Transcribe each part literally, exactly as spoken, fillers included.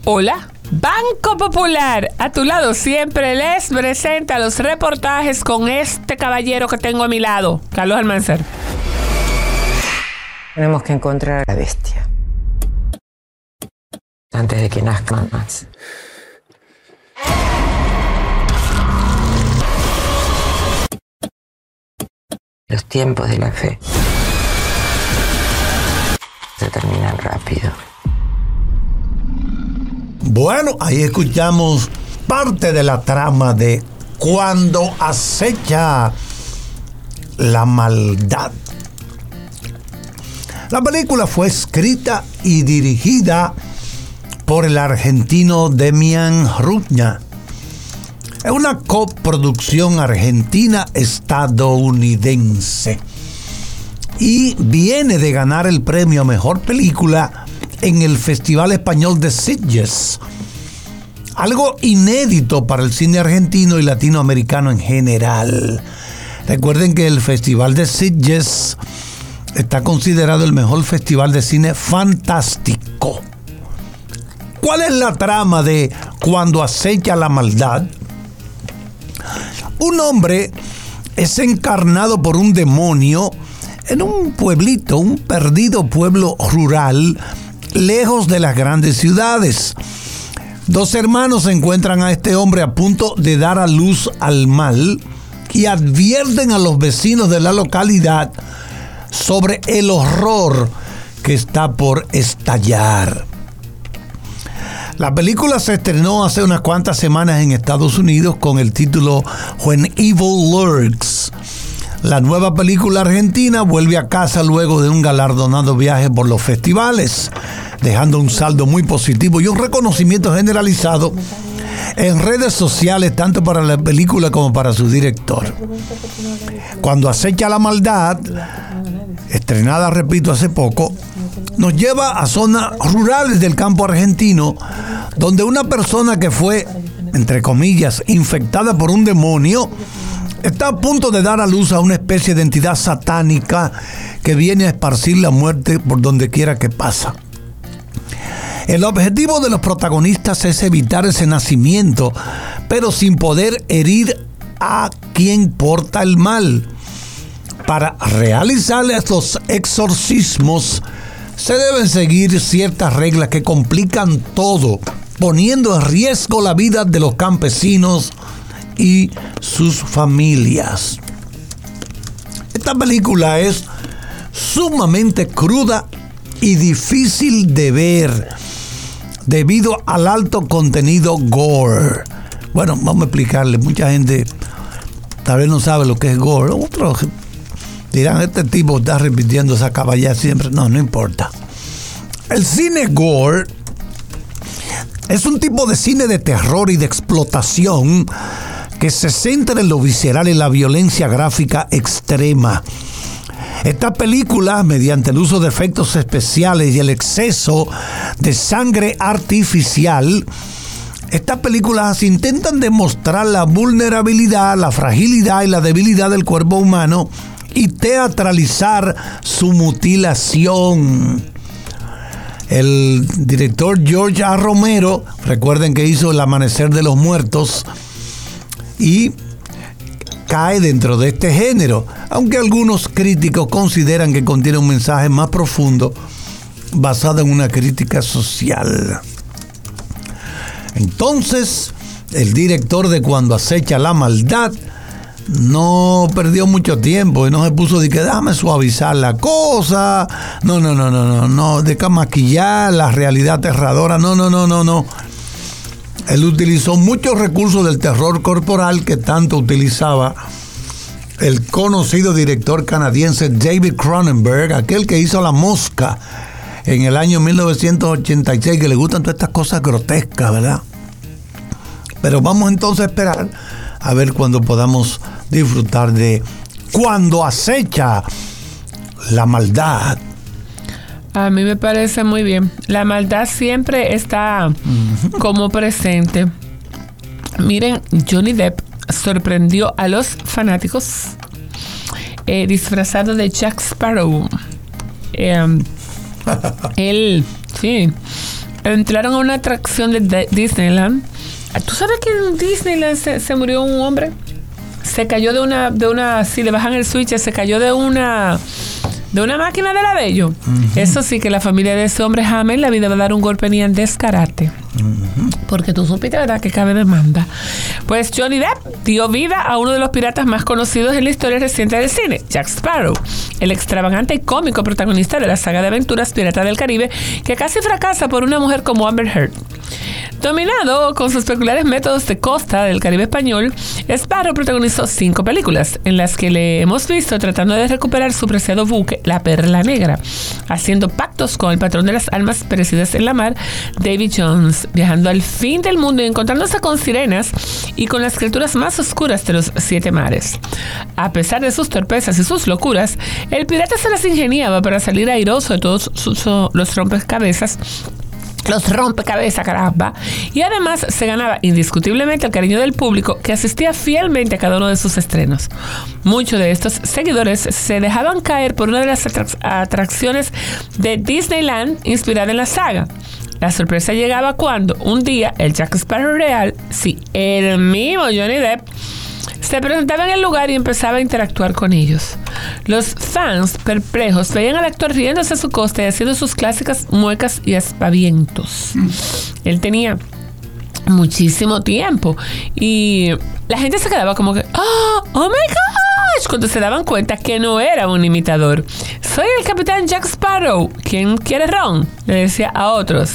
Hola, Banco Popular, a tu lado siempre les presenta los reportajes con este caballero que tengo a mi lado, Carlos Almanzar. Tenemos que encontrar a la bestia antes de que nazcan más. Los tiempos de la fe se terminan rápido. Bueno, ahí escuchamos parte de la trama de Cuando acecha la maldad. La película fue escrita y dirigida por el argentino Demian Rugna. Es una coproducción argentina-estadounidense y viene de ganar el premio a Mejor Película en el Festival Español de Sitges. Algo inédito para el cine argentino y latinoamericano en general. Recuerden que el Festival de Sitges está considerado el mejor festival de cine fantástico. ¿Cuál es la trama de Cuando acecha la maldad? Un hombre es encarnado por un demonio en un pueblito, un perdido pueblo rural, lejos de las grandes ciudades. Dos hermanos encuentran a este hombre a punto de dar a luz al mal y advierten a los vecinos de la localidad sobre el horror que está por estallar. La película se estrenó hace unas cuantas semanas en Estados Unidos con el título When Evil Lurks. La nueva película argentina vuelve a casa luego de un galardonado viaje por los festivales, dejando un saldo muy positivo y un reconocimiento generalizado en redes sociales tanto para la película como para su director. Cuando acecha la maldad, estrenada, repito, hace poco, nos lleva a zonas rurales del campo argentino, donde una persona que fue, entre comillas, infectada por un demonio, está a punto de dar a luz a una especie de entidad satánica que viene a esparcir la muerte por donde quiera que pasa. El objetivo de los protagonistas es evitar ese nacimiento, pero sin poder herir a quien porta el mal. Para realizar estos exorcismos se deben seguir ciertas reglas que complican todo, poniendo en riesgo la vida de los campesinos y sus familias. Esta película es sumamente cruda y difícil de ver debido al alto contenido gore. Bueno, vamos a explicarle. Mucha gente tal vez no sabe lo que es gore. Otros dirán, este tipo está repitiendo esa caballada siempre. No, no importa. El cine gore es un tipo de cine de terror y de explotación que se centra en lo visceral y la violencia gráfica extrema. Esta película, mediante el uso de efectos especiales y el exceso de sangre artificial, estas películas intentan demostrar la vulnerabilidad, la fragilidad y la debilidad del cuerpo humano y teatralizar su mutilación. El director George A. Romero, recuerden que hizo El Amanecer de los Muertos, y cae dentro de este género, aunque algunos críticos consideran que contiene un mensaje más profundo basado en una crítica social. Entonces, el director de Cuando acecha la maldad no perdió mucho tiempo y no se puso de que déjame suavizar la cosa, no, no, no, no, no, no, de que maquillar la realidad aterradora, no, no, no, no, no. Él utilizó muchos recursos del terror corporal que tanto utilizaba el conocido director canadiense David Cronenberg, aquel que hizo La Mosca en el año mil novecientos ochenta y seis, que le gustan todas estas cosas grotescas, ¿verdad? Pero vamos entonces a esperar a ver cuando podamos disfrutar de Cuando acecha la maldad. A mí me parece muy bien. La maldad siempre está como presente. Miren, Johnny Depp sorprendió a los fanáticos eh, disfrazado de Jack Sparrow. Eh, él, sí, entraron a una atracción de Disneyland. ¿Tú sabes que en Disneyland se, se murió un hombre? Se cayó de una, de una, si le bajan el switch, se cayó de una, de una máquina de la de ellos. Uh-huh. Eso sí, que la familia de ese hombre jamás en la vida va a dar un golpe ni en descarate. Uh-huh. Porque tú supiste, ¿verdad?, que cabe demanda. Pues Johnny Depp dio vida a uno de los piratas más conocidos en la historia reciente del cine, Jack Sparrow, el extravagante y cómico protagonista de la saga de aventuras Pirata del Caribe, que casi fracasa por una mujer como Amber Heard. Dominado con sus peculiares métodos de costa del Caribe español, Sparrow protagonizó cinco películas en las que le hemos visto tratando de recuperar su preciado buque, la Perla Negra, haciendo pactos con el patrón de las almas perecidas en la mar, Davy Jones, viajando al fin del mundo y encontrándose con sirenas y con las criaturas más oscuras de los siete mares. A pesar de sus torpezas y sus locuras, el pirata se las ingeniaba para salir airoso de todos sus, los rompecabezas Los rompecabezas, caramba. Y además se ganaba indiscutiblemente el cariño del público, que asistía fielmente a cada uno de sus estrenos. Muchos de estos seguidores se dejaban caer por una de las atrac- atracciones de Disneyland inspirada en la saga. La sorpresa llegaba cuando un día el Jack Sparrow real, sí, el mismo Johnny Depp, se presentaba en el lugar y empezaba a interactuar con ellos. Los fans perplejos veían al actor riéndose a su costa y haciendo sus clásicas muecas y aspavientos. Mm. Él tenía muchísimo tiempo y la gente se quedaba como que ¡oh, oh my gosh! Cuando se daban cuenta que no era un imitador. Soy el capitán Jack Sparrow. ¿Quién quiere ron?, le decía a otros.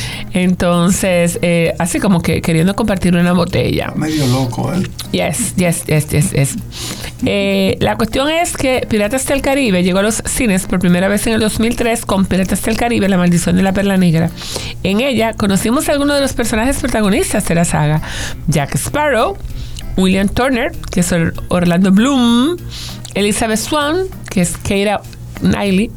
Entonces, eh, así como que queriendo compartir una botella. Medio loco, ¿eh? Yes, yes, yes, yes, yes. Eh, la cuestión es que Piratas del Caribe llegó a los cines por primera vez en el dos mil tres con Piratas del Caribe, La Maldición de la Perla Negra. En ella conocimos a algunos de los personajes protagonistas de la saga. Jack Sparrow, William Turner, que es Orlando Bloom, Elizabeth Swann, que es Keira Knightley,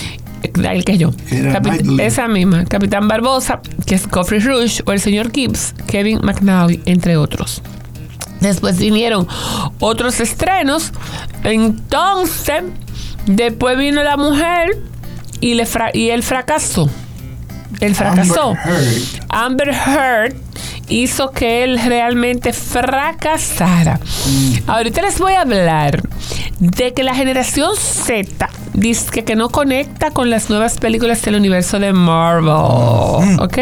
el que yo, Capit- esa misma, Capitán Barbosa, que es Geoffrey Rush, o el señor Gibbs, Kevin McNally, entre otros. Después vinieron otros estrenos. Entonces, después vino la mujer y, le fra- y él fracasó. Él fracasó. Amber Heard. Amber Heard hizo que él realmente fracasara. Mm. Ahorita les voy a hablar de que la generación Z dice que, que no conecta con las nuevas películas del universo de Marvel. Mm. ¿Ok?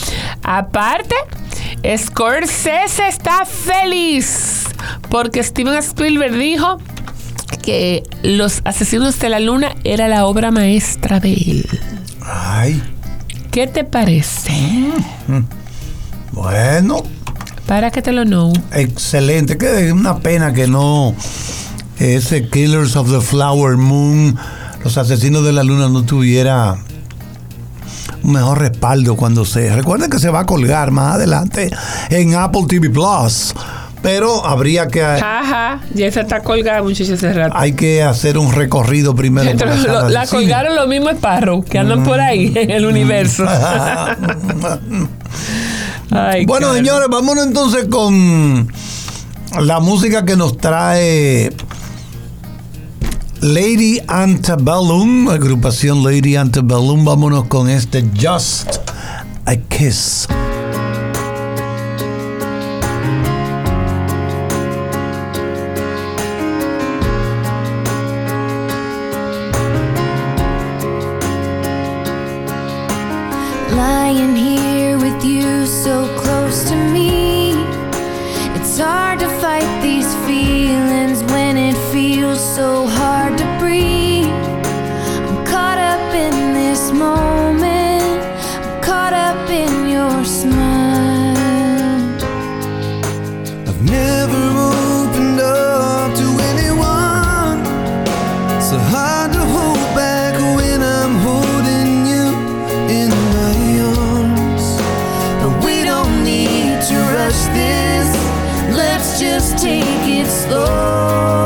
Aparte, Scorsese está feliz porque Steven Spielberg dijo que Los Asesinos de la Luna era la obra maestra de él. Ay. ¿Qué te parece? Mm. Bueno. Para que te lo know. Excelente. Que es una pena que no, ese Killers of the Flower Moon, Los Asesinos de la Luna, no tuviera un mejor respaldo cuando se... Recuerden que se va a colgar más adelante en Apple T V Plus. Pero habría que... Ajá, ya se está colgada, muchachos, hace rato. Hay que hacer un recorrido primero. Entonces, lo, la colgaron cine. Los mismos Sparrow que andan mm. por ahí en el universo. Ay, bueno, cara. Señores, vámonos entonces con la música que nos trae Lady Antebellum, agrupación Lady Antebellum. Vámonos con este Just a Kiss. Lying here with you so close to me, it's hard to fight these feelings when it feels so hard to breathe. I'm caught up in this moment, I'm caught up in your smile. I've never opened up to anyone, so hard to hold back when I'm holding you in my arms. But we don't need to rush this, let's just take it slow.